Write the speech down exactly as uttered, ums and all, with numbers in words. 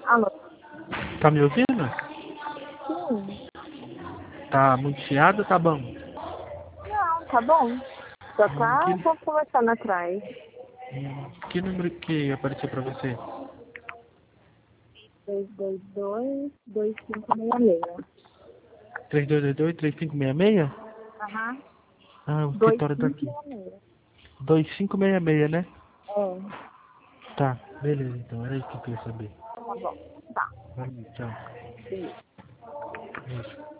Alô? Tá me ouvindo? Sim. Tá muito chiado ou tá bom? Não, tá bom. Só Hum, tá que, um pouco conversando atrás. hum, que número que apareceu pra você? dois dois dois, dois cinco seis seis. três dois dois dois, três cinco seis seis? Aham. Ah, o dois escritório cinco daqui. seis seis. dois cinco seis seis, né? É. Tá, beleza então, era isso que eu queria saber. Tá bom. Tá. Valeu, tchau. Beleza. Beijo.